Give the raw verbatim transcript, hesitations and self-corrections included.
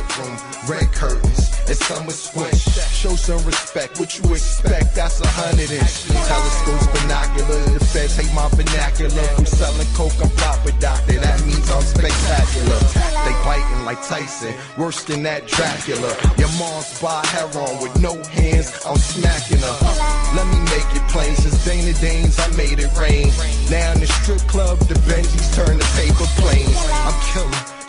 bathroom, red curtains, and some with squish. Show some respect, what you expect, that's a hundred inch. Telescopes, binoculars, the feds hate my vernacular. From selling coke, I'm proper doctor, that means I'm spectacular. They biting like Tyson, worse than that Dracula. Your mom's by heroin with no hands, I'm smacking her. Let me make it plain, since Dana Danes, I made it rain. Now in the strip club, the Benjis turn to paper planes. I'm killing.